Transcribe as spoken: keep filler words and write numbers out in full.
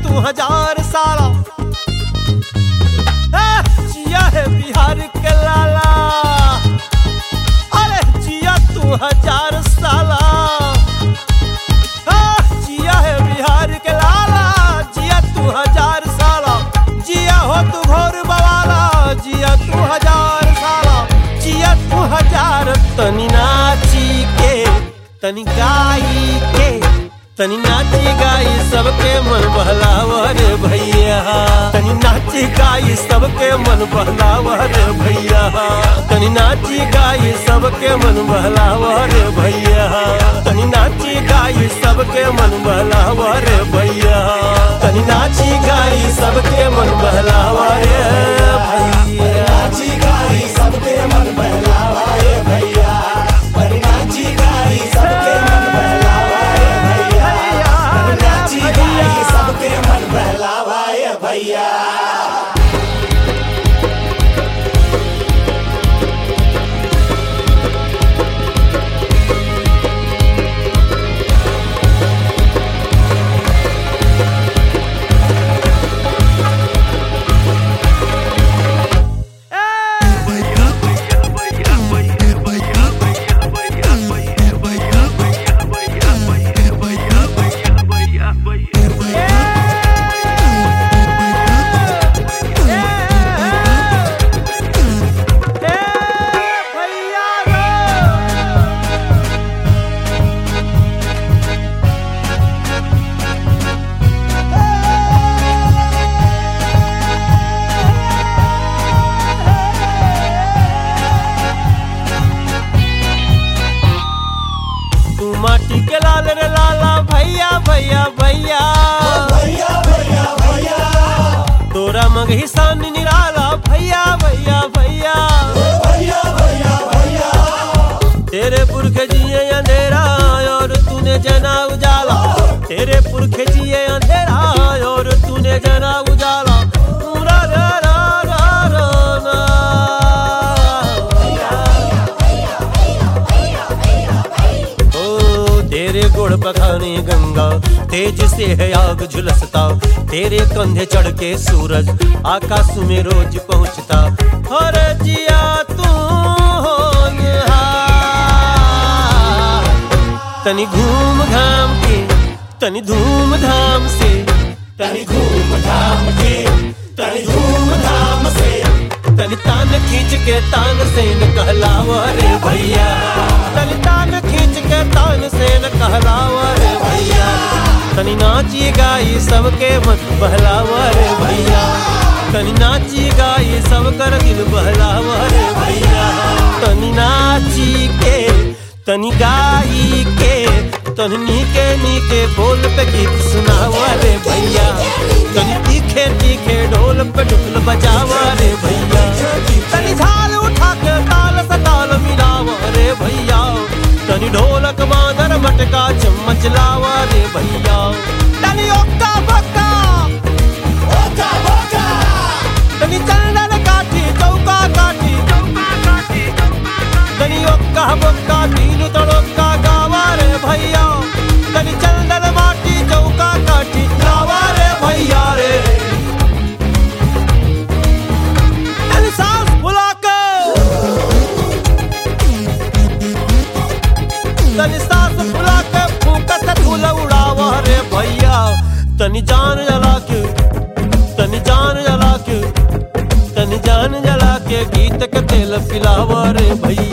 तू हजार साला। जिया है बिहार के लाला, अरे जिया तू हजार साला। जिया है बिहार के लाला, जिया तू हजार साला। जिया हो तू घोर बवाला, जिया तू हजार साला। जिया तू हजार। तनी नाची के तनी गाई के, तनी नाची गाई सबके मन बहलावा रे भैया। तनी नाची गाई सबके मन बहलावा रे भैया। तनी नाची गाई सबके मन बहलावा रे भैया। तनी नाची गाई सबके मन बहलावा रे भैया। तनी नाची गाई सबके मन बहलावा रे भैया। नाची गाई सबके मन बहलावा रे भैया। नाची गाई सबके मन बहलावा रे भैया। नाची गाई सबके मन बहलावा रे भैया। माटी के लाल रे लाला भैया भैया भैया भैया भैया भैया। तोरा मगही सान निराला भैया भैया भैया भैया भैया भैया। तेरे पुरख जिए अंधेरा और तूने जना उजाला। तेरे पुरख जिए अंधेरा और तूने जना उजाला। पूरा रा रा रा रा ना। तेरे गोड़ पखाने गंगा तेज से है आग झुलसता। तेरे कंधे चढ़ के सूरज आकाश में रोज पहुंचता। हर जिया तू होनहार। तनी घूम घाम के तनी धूम धाम से, तनी घूम धाम के तनी धूम धाम से। तनी तान खींच के तान से न कहलावा रे भैया। तनी तान खींच के तान से न कहलावा रे भैया। तनी नाची गाई सबके मन बहलावा रे भैया। तनी नाची गाई सब कर दिल बहलावा रे भैया। तनी नाची के तनी गाई के तनी नीके नीके बोल पे गीत सुनावा रे भैया। तनी तीखे तीखे ढोल पे ढुकल बजावा रे भैया। तनी झाल उठा के ताल से ताल मिलावा रे भैया। तनी ढोलक मादर मटका चम्मच लावा रे भैया। तनी ओक्का बक्का ओका बोका। तनी चंदन काठी चौका काठी तनी ओक्का बक्का तीन तड़ोक्का गावा रे भैया। तनी चंदन माटी चौका काठी लावा रे भैया रे। तनी सांस फुला के तनी सांस फुला के फूंका से फूल उड़ावा रे भैया। तनी जान जला के तनी जान जला के तनी जान जला के गीत के तेल पिलावा रे भैया।